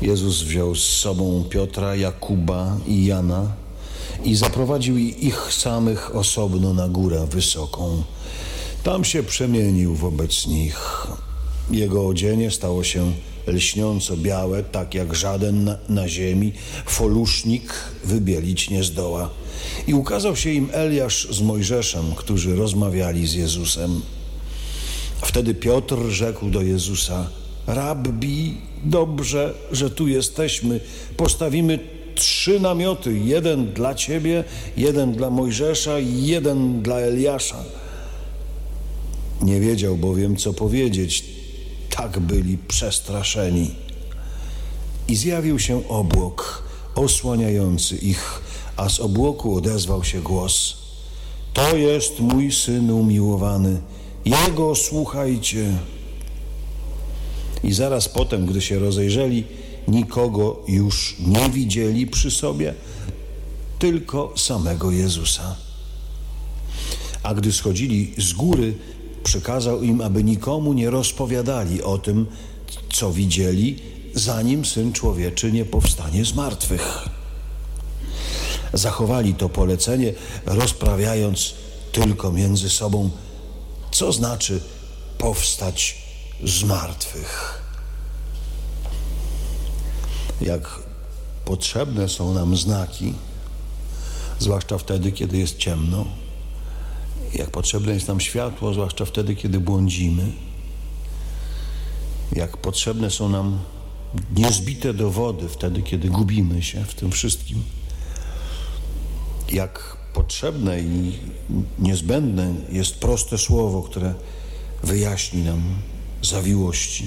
Jezus wziął z sobą Piotra, Jakuba i Jana i zaprowadził ich samych osobno na górę wysoką. Tam się przemienił wobec nich. Jego odzienie stało się lśniąco białe, tak jak żaden na ziemi folusznik wybielić nie zdoła. I ukazał się im Eliasz z Mojżeszem, którzy rozmawiali z Jezusem. Wtedy Piotr rzekł do Jezusa: Rabbi, dobrze, że tu jesteśmy. Postawimy 3 namioty, jeden dla Ciebie, jeden dla Mojżesza i jeden dla Eliasza. Nie wiedział bowiem, co powiedzieć. Tak byli przestraszeni. I zjawił się obłok osłaniający ich, a z obłoku odezwał się głos: To jest mój Syn umiłowany, Jego słuchajcie. I zaraz potem, gdy się rozejrzeli, nikogo już nie widzieli przy sobie, tylko samego Jezusa. A gdy schodzili z góry, przykazał im, aby nikomu nie rozpowiadali o tym, co widzieli, zanim Syn Człowieczy nie powstanie z martwych. Zachowali to polecenie, rozprawiając tylko między sobą, co znaczy powstać z martwych. Jak potrzebne są nam znaki, zwłaszcza wtedy, kiedy jest ciemno, jak potrzebne jest nam światło, zwłaszcza wtedy, kiedy błądzimy, jak potrzebne są nam niezbite dowody wtedy, kiedy gubimy się w tym wszystkim, jak potrzebne i niezbędne jest proste słowo, które wyjaśni nam zawiłości.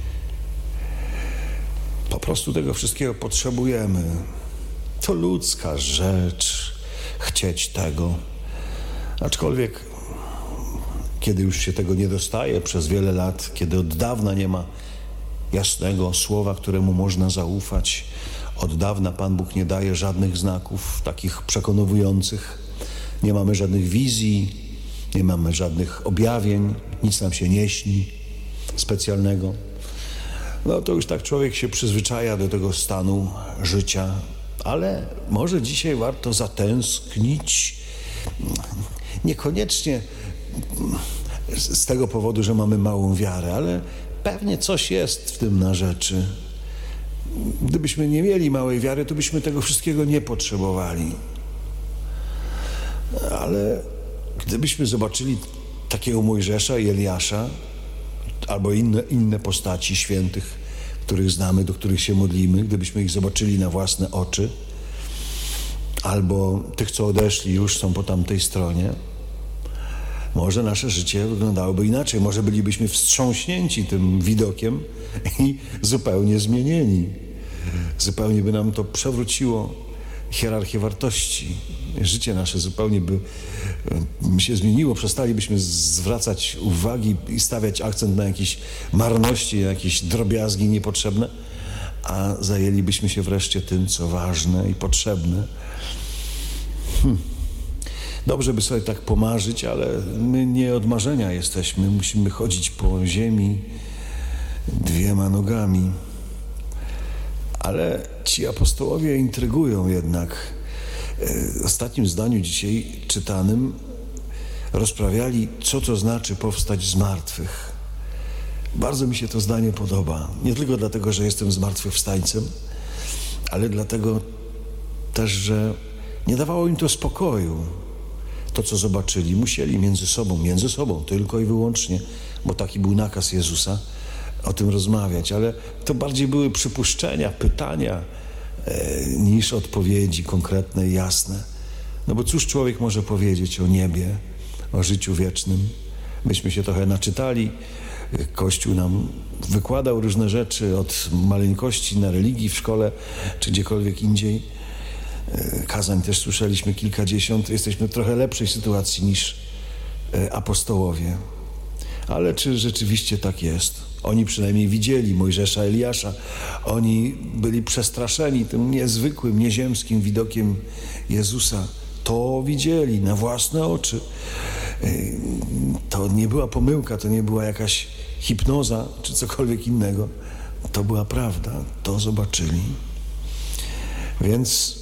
Po prostu tego wszystkiego potrzebujemy. To ludzka rzecz chcieć tego. Aczkolwiek, kiedy już się tego nie dostaje przez wiele lat, kiedy od dawna nie ma jasnego słowa, któremu można zaufać, od dawna Pan Bóg nie daje żadnych znaków takich przekonujących, nie mamy żadnych wizji, nie mamy żadnych objawień, nic nam się nie śni specjalnego, no to już tak człowiek się przyzwyczaja do tego stanu życia, ale może dzisiaj warto zatęsknić, niekoniecznie z tego powodu, że mamy małą wiarę, ale pewnie coś jest w tym na rzeczy. Gdybyśmy nie mieli małej wiary, to byśmy tego wszystkiego nie potrzebowali. Ale gdybyśmy zobaczyli takiego Mojżesza i Eliasza, albo inne postaci świętych, których znamy, do których się modlimy, gdybyśmy ich zobaczyli na własne oczy, albo tych, co odeszli, już są po tamtej stronie, może nasze życie wyglądałoby inaczej. Może bylibyśmy wstrząśnięci tym widokiem i zupełnie zmienieni. Zupełnie by nam to przewróciło hierarchię wartości. Życie nasze zupełnie by się zmieniło. Przestalibyśmy zwracać uwagi i stawiać akcent na jakieś marności, na jakieś drobiazgi niepotrzebne, a zajęlibyśmy się wreszcie tym, co ważne i potrzebne. Dobrze by sobie tak pomarzyć, ale my nie od marzenia jesteśmy. Musimy chodzić po ziemi 2 nogami. Ale ci apostołowie intrygują jednak. W ostatnim zdaniu dzisiaj czytanym rozprawiali, co to znaczy powstać z martwych. Bardzo mi się to zdanie podoba. Nie tylko dlatego, że jestem zmartwychwstańcem, ale dlatego też, że nie dawało im to spokoju. To, co zobaczyli, musieli między sobą tylko i wyłącznie, bo taki był nakaz Jezusa, o tym rozmawiać, ale to bardziej były przypuszczenia, pytania niż odpowiedzi konkretne i jasne. No bo cóż człowiek może powiedzieć o niebie, o życiu wiecznym? Myśmy się trochę naczytali, Kościół nam wykładał różne rzeczy od maleńkości na religii w szkole, czy gdziekolwiek indziej. Kazań też słyszeliśmy kilkadziesiąt. Jesteśmy w trochę lepszej sytuacji niż apostołowie. Ale czy rzeczywiście tak jest? Oni przynajmniej widzieli Mojżesza, Eliasza. Oni byli przestraszeni tym niezwykłym, nieziemskim widokiem Jezusa. To widzieli na własne oczy. To nie była pomyłka, to nie była jakaś hipnoza czy cokolwiek innego. to była prawda, to zobaczyli. Więc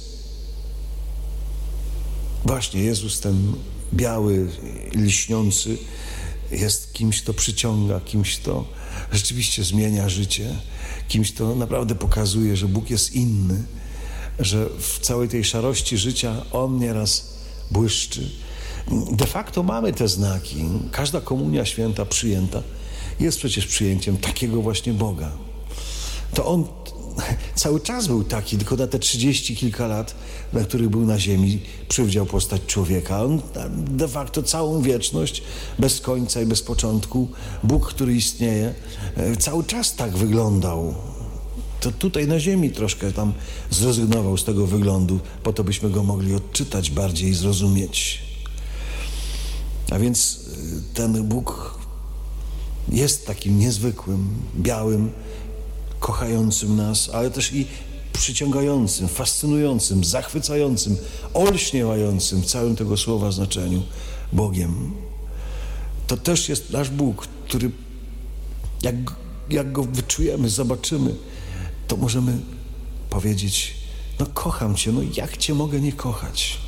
właśnie Jezus, ten biały, lśniący, jest kimś, kto przyciąga, kimś, kto rzeczywiście zmienia życie, kimś, kto naprawdę pokazuje, że Bóg jest inny, że w całej tej szarości życia On nieraz błyszczy. De facto mamy te znaki. Każda komunia święta przyjęta jest przecież przyjęciem takiego właśnie Boga. To On cały czas był taki, tylko na te 30 kilka lat, na których był na ziemi, przywdział postać człowieka. On de facto całą wieczność, bez końca i bez początku, Bóg, który istnieje, cały czas tak wyglądał. To tutaj na ziemi troszkę tam zrezygnował z tego wyglądu, po to byśmy go mogli odczytać bardziej i zrozumieć. A więc ten Bóg jest takim niezwykłym, białym, kochającym nas, ale też i przyciągającym, fascynującym, zachwycającym, olśniewającym w całym tego słowa znaczeniu Bogiem. To też jest nasz Bóg, który jak go wyczujemy, zobaczymy, to możemy powiedzieć: no kocham Cię, no jak Cię mogę nie kochać?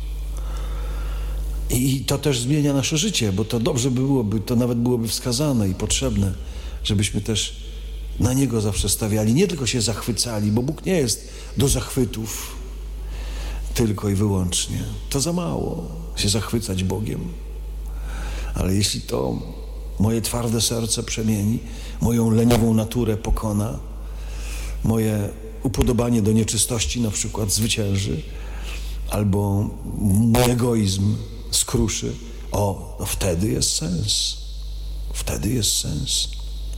I to też zmienia nasze życie, bo to dobrze byłoby, to nawet byłoby wskazane i potrzebne, żebyśmy też na Niego zawsze stawiali, nie tylko się zachwycali, bo Bóg nie jest do zachwytów tylko i wyłącznie. To za mało się zachwycać Bogiem. Ale jeśli to moje twarde serce przemieni, moją leniwą naturę pokona, moje upodobanie do nieczystości na przykład zwycięży, albo mój egoizm skruszy, no wtedy jest sens. Wtedy jest sens.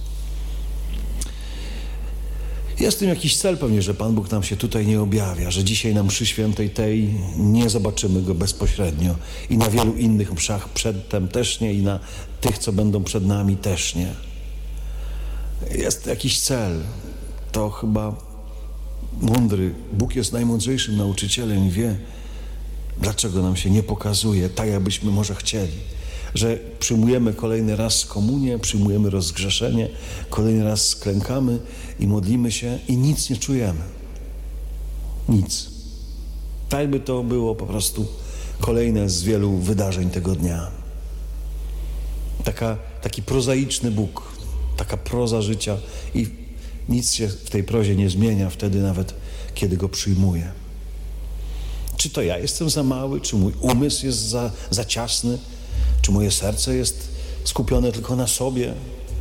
Jest w tym jakiś cel pewnie, że Pan Bóg nam się tutaj nie objawia, że dzisiaj na mszy świętej tej nie zobaczymy Go bezpośrednio i na wielu innych mszach przedtem też nie i na tych, co będą przed nami też nie. Jest jakiś cel. To chyba mądry. Bóg jest najmądrzejszym nauczycielem i wie, dlaczego nam się nie pokazuje tak, jakbyśmy może chcieli. Że przyjmujemy kolejny raz komunię, przyjmujemy rozgrzeszenie, kolejny raz klękamy i modlimy się i nic nie czujemy. Nic. Tak jakby to było po prostu kolejne z wielu wydarzeń tego dnia. Taki prozaiczny Bóg, taka proza życia i nic się w tej prozie nie zmienia wtedy nawet, kiedy Go przyjmuję. Czy to ja jestem za mały, czy mój umysł jest za ciasny, czy moje serce jest skupione tylko na sobie,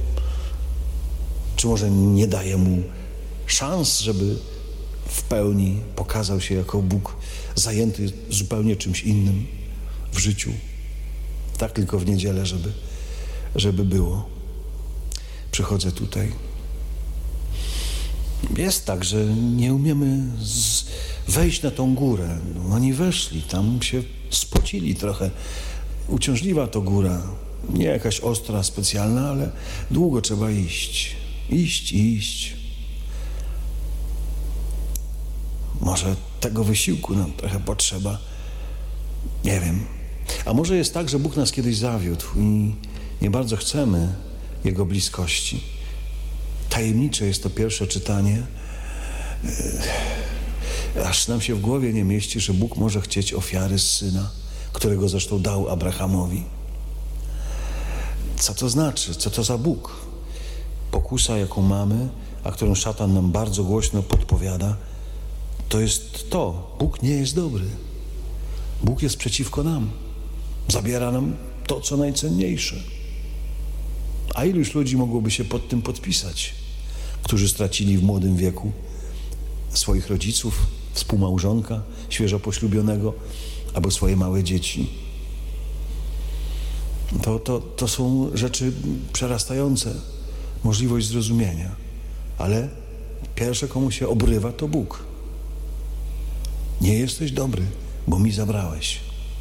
czy może nie daję Mu szans, żeby w pełni pokazał się jako Bóg zajęty zupełnie czymś innym w życiu. Tak tylko w niedzielę, żeby było. Przychodzę tutaj. Jest tak, że nie umiemy wejść na tą górę. No, oni weszli, tam się spocili trochę. Uciążliwa to góra. Nie jakaś ostra, specjalna, ale długo trzeba iść. Iść. Może tego wysiłku nam trochę potrzeba. Nie wiem. A może jest tak, że Bóg nas kiedyś zawiódł i nie bardzo chcemy Jego bliskości. Tajemnicze jest to pierwsze czytanie. Aż nam się w głowie nie mieści, że Bóg może chcieć ofiary z Syna, którego zresztą dał Abrahamowi. Co to znaczy? Co to za Bóg? Pokusa, jaką mamy, a którą szatan nam bardzo głośno podpowiada, to jest to. Bóg nie jest dobry. Bóg jest przeciwko nam. Zabiera nam to, co najcenniejsze. A iluś ludzi mogłoby się pod tym podpisać, którzy stracili w młodym wieku swoich rodziców, współmałżonka, świeżo poślubionego, albo swoje małe dzieci. To są rzeczy przerastające możliwość zrozumienia. Ale pierwsze, komu się obrywa, to Bóg. Nie jesteś dobry, bo mi zabrałeś.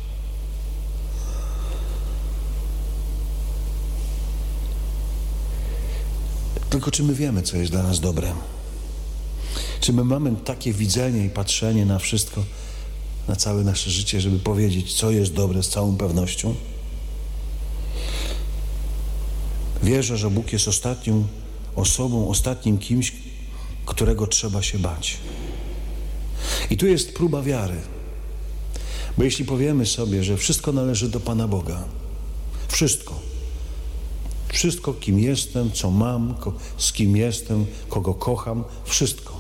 Tylko czy my wiemy, co jest dla nas dobre? Czy my mamy takie widzenie i patrzenie na wszystko, na całe nasze życie, żeby powiedzieć, co jest dobre z całą pewnością? Wierzę, że Bóg jest ostatnią osobą, ostatnim kimś, którego trzeba się bać. I tu jest próba wiary. Bo jeśli powiemy sobie, że wszystko należy do Pana Boga, wszystko, kim jestem, co mam, z kim jestem, kogo kocham, wszystko,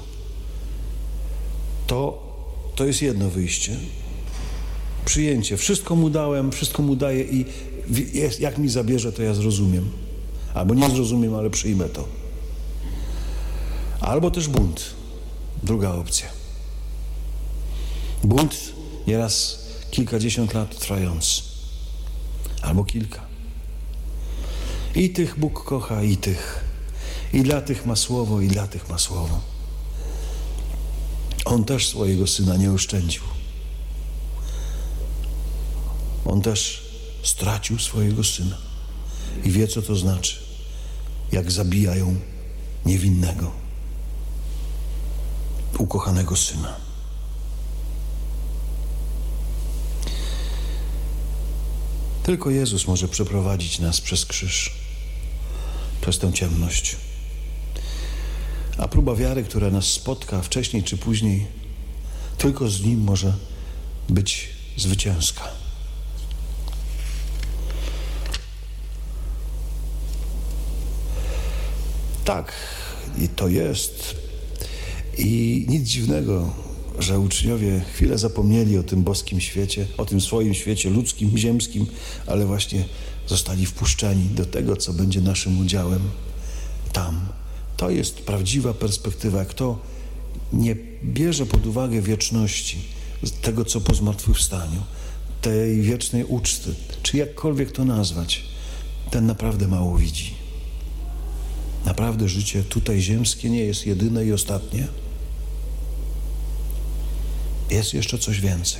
to jest jedno wyjście. Przyjęcie. Wszystko mu dałem, wszystko mu daję i jak mi zabierze, to ja zrozumiem. Albo nie zrozumiem, ale przyjmę to. Albo też bunt. Druga opcja. Bunt nieraz kilkadziesiąt lat trwający. Albo kilka. I tych Bóg kocha, i tych. I dla tych ma słowo, i dla tych ma słowo. On też swojego Syna nie oszczędził. On też stracił swojego Syna. I wie, co to znaczy, jak zabijają niewinnego, ukochanego Syna. Tylko Jezus może przeprowadzić nas przez krzyż, przez tę ciemność. A próba wiary, która nas spotka wcześniej czy później, tylko z Nim może być zwycięska. Tak, i to jest. I nic dziwnego, że uczniowie chwilę zapomnieli o tym boskim świecie, o tym swoim świecie ludzkim, ziemskim, ale właśnie zostali wpuszczeni do tego, co będzie naszym udziałem tam. To jest prawdziwa perspektywa. Kto nie bierze pod uwagę wieczności, tego, co po zmartwychwstaniu, tej wiecznej uczty, czy jakkolwiek to nazwać, ten naprawdę mało widzi. Naprawdę życie tutaj ziemskie nie jest jedyne i ostatnie. Jest jeszcze coś więcej.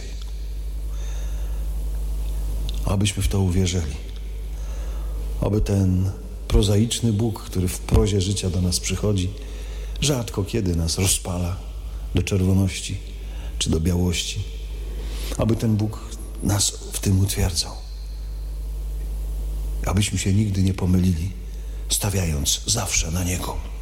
Abyśmy w to uwierzyli. Oby ten prozaiczny Bóg, który w prozie życia do nas przychodzi, rzadko kiedy nas rozpala do czerwoności czy do białości. Aby ten Bóg nas w tym utwierdzał. Abyśmy się nigdy nie pomylili, stawiając zawsze na Niego.